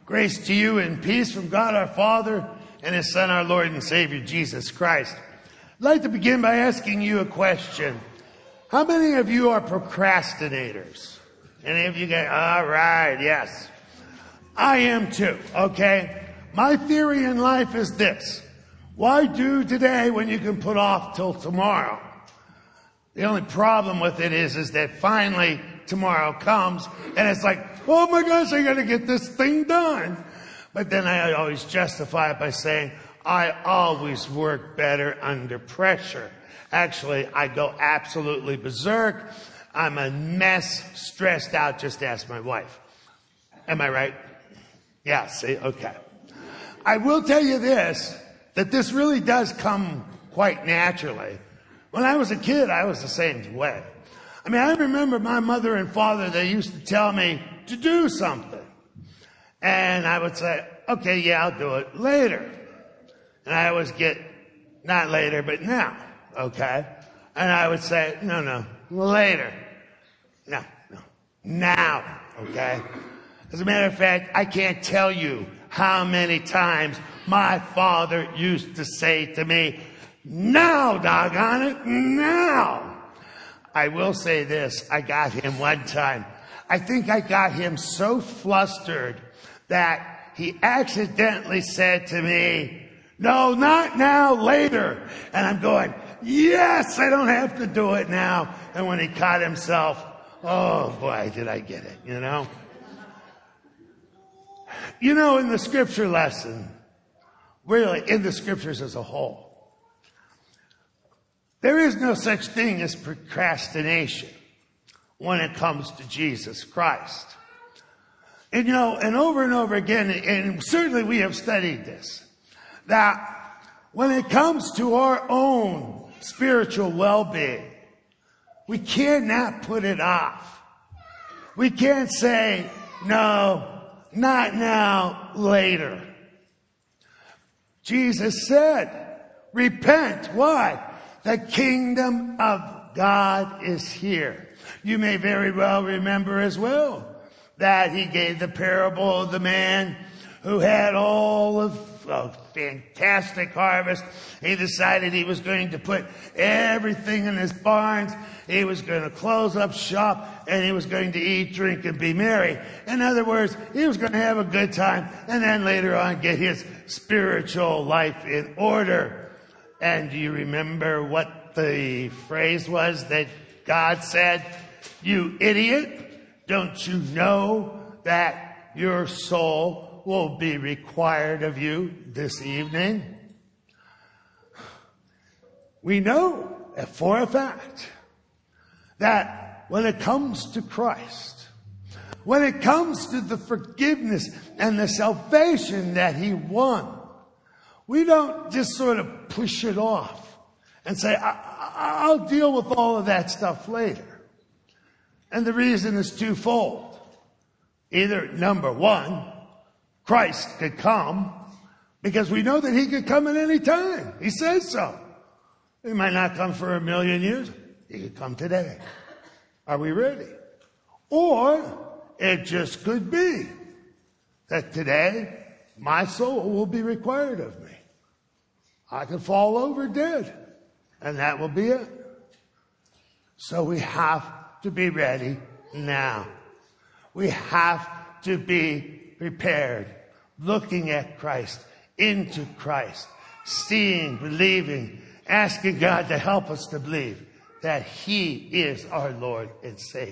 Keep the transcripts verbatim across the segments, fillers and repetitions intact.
Grace to you and peace from God our Father and His Son, our Lord and Savior, Jesus Christ. I'd like to begin by asking you a question. How many of you are procrastinators? Any of you guys? All right, yes. I am too, okay? My theory in life is this. Why do today when you can put off till tomorrow? The only problem with it is, is that finally tomorrow comes and it's like, oh my gosh, I gotta get this thing done. But then I always justify it by saying, I always work better under pressure. Actually, I go absolutely berserk. I'm a mess, stressed out. Just ask my wife. Am I right? Yeah, see, okay. I will tell you this, that this really does come quite naturally. When I was a kid, I was the same way. I mean, I remember my mother and father, they used to tell me to do something. And I would say, okay, yeah, I'll do it later. And I always get, not later, but now, okay? And I would say, no, no, later. No, no, now, okay? As a matter of fact, I can't tell you how many times my father used to say to me, now, doggone it, now. I will say this, I got him one time. I think I got him so flustered that he accidentally said to me, no, not now, later. And I'm going, yes, I don't have to do it now. And when he caught himself, oh boy, did I get it, you know? You know, in the scripture lesson, really in the scriptures as a whole, there is no such thing as procrastination when it comes to Jesus Christ. And you know, and over and over again, and certainly we have studied this, that when it comes to our own spiritual well-being, we cannot put it off. We can't say, no, not now, later. Jesus said, repent. Why? The kingdom of God is here. You may very well remember as well that he gave the parable of the man who had all of a fantastic harvest. He decided he was going to put everything in his barns. He was going to close up shop and he was going to eat, drink, and be merry. In other words, he was going to have a good time and then later on get his spiritual life in order. And do you remember what the phrase was that God said? You idiot, don't you know that your soul will be required of you this evening? We know for a fact that when it comes to Christ, when it comes to the forgiveness and the salvation that He won, we don't just sort of push it off and say, I- I'll deal with all of that stuff later. And the reason is twofold. Either, number one, Christ could come because we know that He could come at any time. He says so. He might not come for a million years. He could come today. Are we ready? Or it just could be that today my soul will be required of me. I could fall over dead, and that will be it. So we have to be ready now. We have to be prepared, looking at Christ, into Christ, seeing, believing, asking God to help us to believe that He is our Lord and Savior.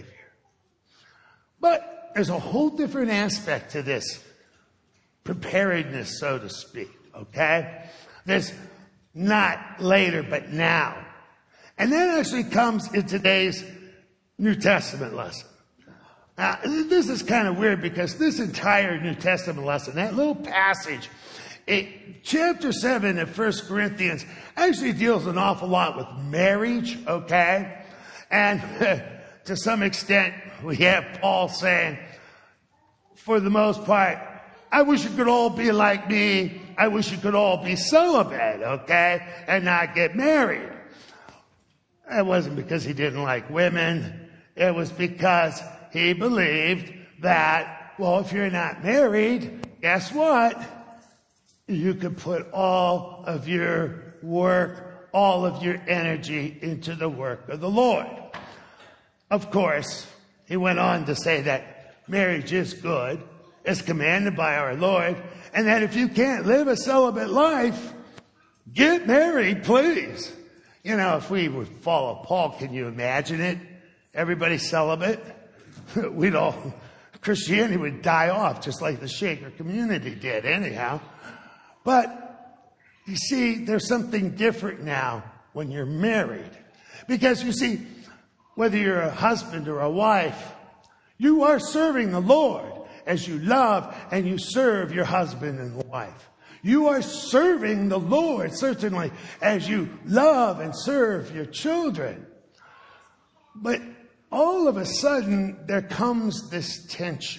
But there's a whole different aspect to this preparedness, so to speak, okay? There's not later, but now. And that actually comes in today's New Testament lesson. Now, this is kind of weird because this entire New Testament lesson, that little passage, it, chapter seven of First Corinthians actually deals an awful lot with marriage, okay? And to some extent, we have Paul saying, for the most part, I wish you could all be like me. I wish you could all be celibate, okay? And not get married. It wasn't because he didn't like women. It was because he believed that, well, if you're not married, guess what? You could put all of your work, all of your energy into the work of the Lord. Of course, he went on to say that marriage is good, as commanded by our Lord, and that if you can't live a celibate life, get married, please. You know, if we would follow Paul, can you imagine it? Everybody celibate? We'd all, Christianity would die off just like the Shaker community did anyhow. But you see, there's something different now when you're married. Because you see, whether you're a husband or a wife, you are serving the Lord as you love and you serve your husband and wife. You are serving the Lord, certainly, as you love and serve your children. But all of a sudden, there comes this tension.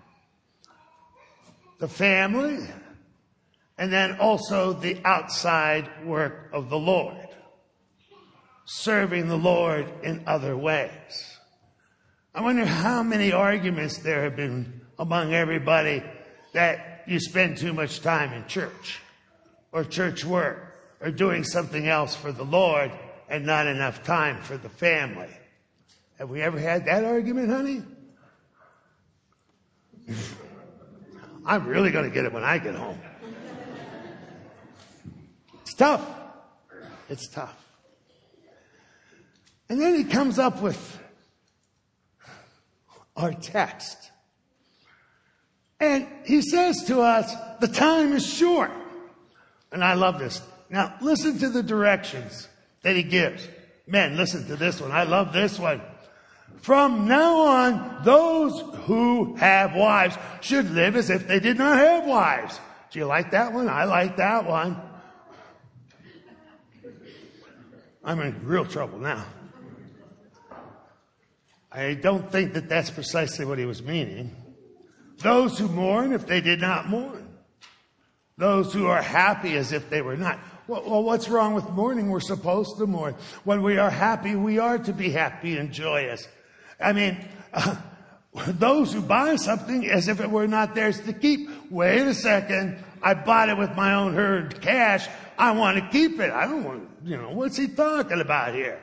The family, and then also the outside work of the Lord. Serving the Lord in other ways. I wonder how many arguments there have been among everybody that you spend too much time in church or church work or doing something else for the Lord and not enough time for the family. Have we ever had that argument, honey? I'm really going to get it when I get home. It's tough. It's tough. And then he comes up with our text. And he says to us, the time is short. And I love this. Now, listen to the directions that he gives. Men, listen to this one. I love this one. From now on, those who have wives should live as if they did not have wives. Do you like that one? I like that one. I'm in real trouble now. I don't think that that's precisely what he was meaning. Those who mourn if they did not mourn. Those who are happy as if they were not. Well, what's wrong with mourning? We're supposed to mourn. When we are happy, we are to be happy and joyous. I mean, uh, those who buy something as if it were not theirs to keep. Wait a second. I bought it with my own earned cash. I want to keep it. I don't want, you know, what's he talking about here?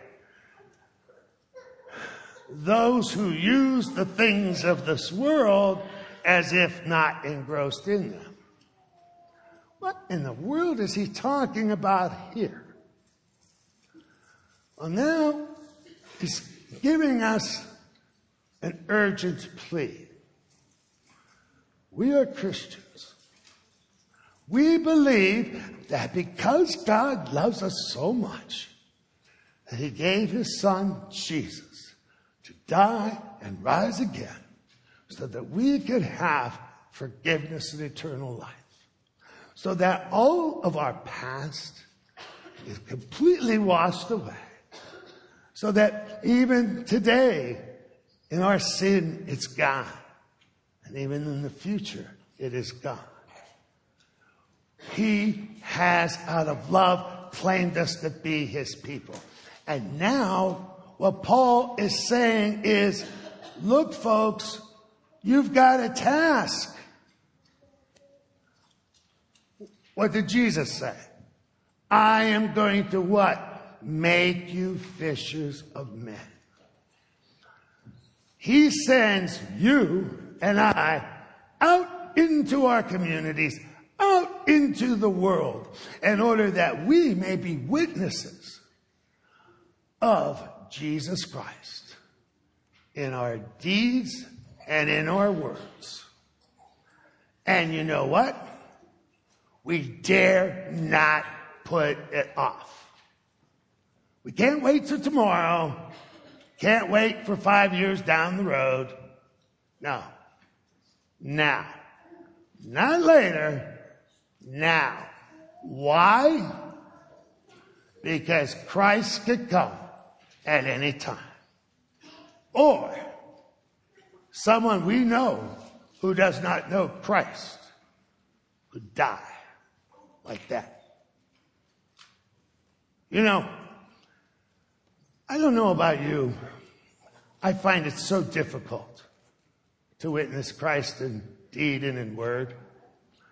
Those who use the things of this world as if not engrossed in them. What in the world is he talking about here? Well, now he's giving us an urgent plea. We are Christians. We believe that because God loves us so much, that he gave his son Jesus to die and rise again so that we could have forgiveness and eternal life. So that all of our past is completely washed away. So that even today, in our sin, it's gone. And even in the future, it is gone. He has, out of love, claimed us to be his people. And now, what Paul is saying is, look, folks, you've got a task. What did Jesus say? I am going to what? Make you fishers of men. He sends you and I out into our communities, out into the world, in order that we may be witnesses of Jesus Christ in our deeds and in our words. And you know what? We dare not put it off. We can't wait till tomorrow. Can't wait for five years down the road. No. Now. Not later. Now. Why? Because Christ could come at any time. Or someone we know who does not know Christ could die like that. You know, I don't know about you. I find it so difficult to witness Christ in deed and in word.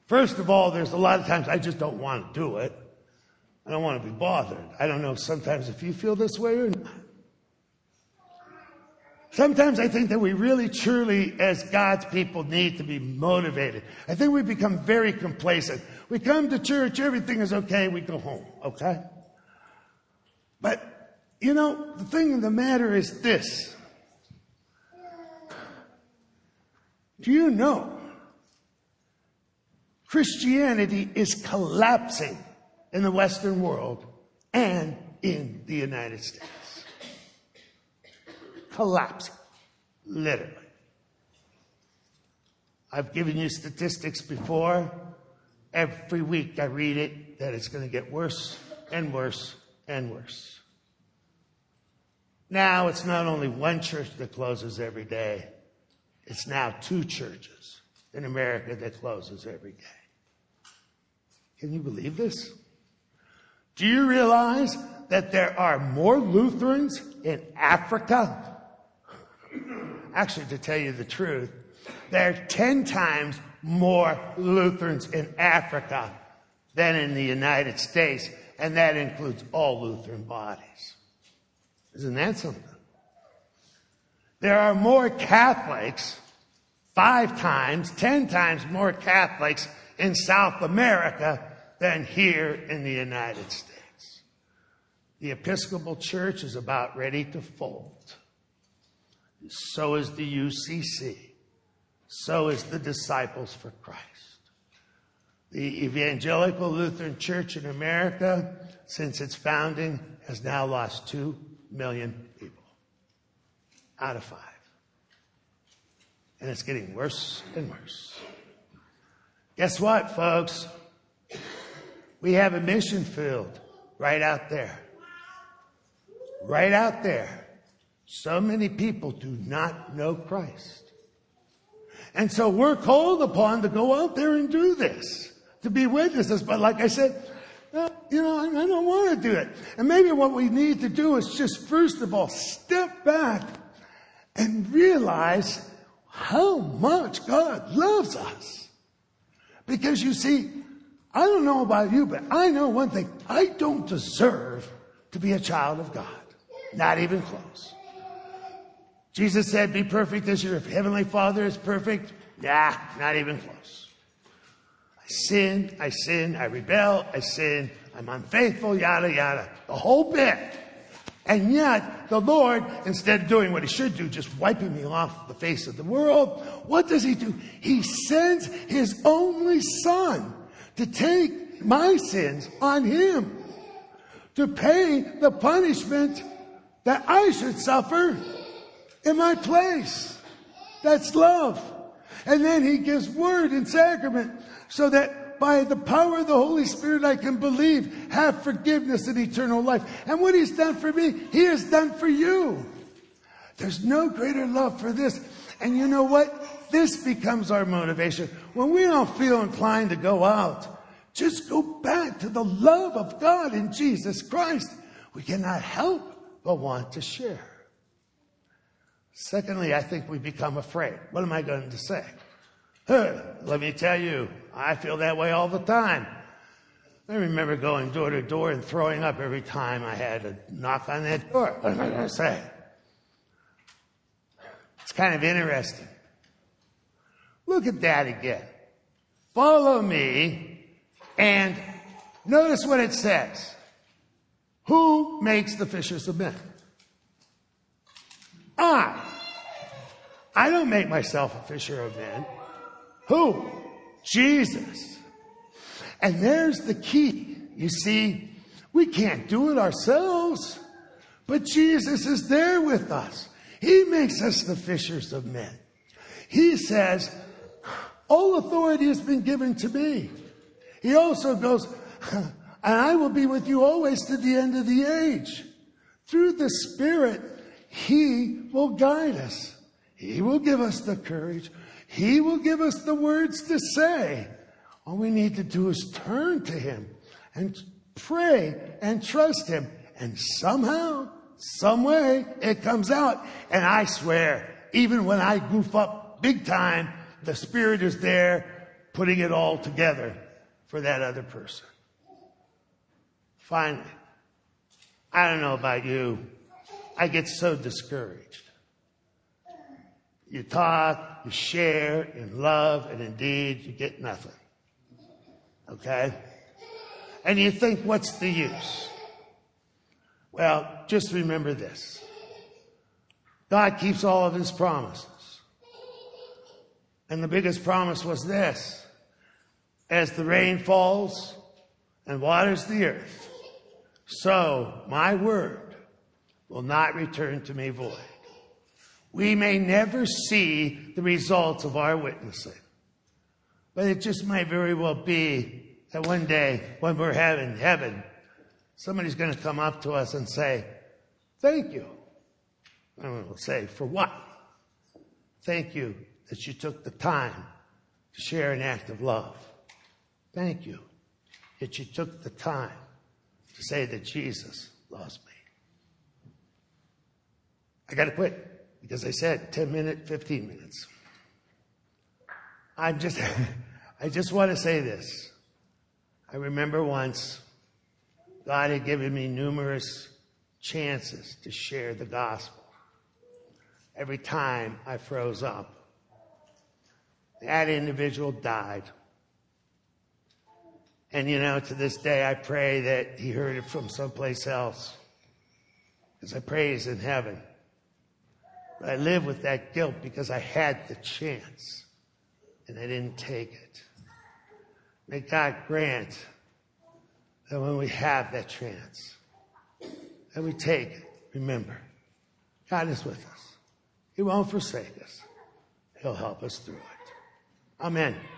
First of all, there's a lot of times I just don't want to do it. I don't want to be bothered. I don't know sometimes if you feel this way or not. Sometimes I think that we really, truly, as God's people, need to be motivated. I think we become very complacent. We come to church, everything is okay, we go home, okay? But, you know, the thing of the matter is this. Do you know Christianity is collapsing in the Western world and in the United States? Collapsing, literally. I've given you statistics before. Every week I read it that it's going to get worse and worse and worse. Now it's not only one church that closes every day. It's now two churches in America that closes every day. Can you believe this? Do you realize that there are more Lutherans in Africa? Actually, to tell you the truth, there are ten times more Lutherans in Africa than in the United States, and that includes all Lutheran bodies. Isn't that something? There are more Catholics, five times, ten times more Catholics in South America than here in the United States. The Episcopal Church is about ready to fold. So is the U C C. So is the Disciples for Christ. The Evangelical Lutheran Church in America, since its founding, has now lost two million people out of five. And it's getting worse and worse. Guess what, folks? We have a mission field right out there. Right out there. So many people do not know Christ. And so we're called upon to go out there and do this, to be witnesses. But like I said, uh, you know, I, I don't want to do it. And maybe what we need to do is just, first of all, step back and realize how much God loves us. Because you see, I don't know about you, but I know one thing. I don't deserve to be a child of God. Not even close. Jesus said, be perfect as your heavenly Father is perfect. Nah, not even close. I sin, I sin, I rebel, I sin, I'm unfaithful, yada, yada. The whole bit. And yet, the Lord, instead of doing what he should do, just wiping me off the face of the world, what does he do? He sends his only Son to take my sins on him, to pay the punishment that I should suffer in my place. That's love. And then he gives word and sacrament so that by the power of the Holy Spirit I can believe, have forgiveness and eternal life. And what he's done for me, he has done for you. There's no greater love for this. And you know what? This becomes our motivation. When we don't feel inclined to go out, just go back to the love of God in Jesus Christ. We cannot help but want to share. Secondly, I think we become afraid. What am I going to say? Huh, let me tell you, I feel that way all the time. I remember going door to door and throwing up every time I had to knock on that door. What am I going to say? It's kind of interesting. Look at that again. Follow me and notice what it says. Who makes the fishers of men? I. I don't make myself a fisher of men. Who? Jesus. And there's the key. You see, we can't do it ourselves, but Jesus is there with us. He makes us the fishers of men. He says, all authority has been given to me. He also goes, and I will be with you always to the end of the age. Through the Spirit, he will guide us. He will give us the courage. He will give us the words to say. All we need to do is turn to him and pray and trust him. And somehow, some way, it comes out. And I swear, even when I goof up big time, the Spirit is there putting it all together for that other person. Finally, I don't know about you, I get so discouraged. You talk, you share in love, and indeed you get nothing. Okay? And you think, what's the use? Well, just remember this. God keeps all of his promises. And the biggest promise was this. As the rain falls and waters the earth, so my word will not return to me void. We may never see the results of our witnessing, but it just might very well be that one day when we're in heaven, somebody's going to come up to us and say, thank you. And we'll say, for what? Thank you that you took the time to share an act of love. Thank you that you took the time to say that Jesus loves me. I got to quit because I said ten minutes, fifteen minutes. I'm just, I just want to say this. I remember once God had given me numerous chances to share the gospel. Every time I froze up, that individual died. And, you know, to this day, I pray that he heard it from someplace else, because I pray he's in heaven. But I live with that guilt because I had the chance, and I didn't take it. May God grant that when we have that chance, that we take it. Remember, God is with us. He won't forsake us. He'll help us through it. Amen.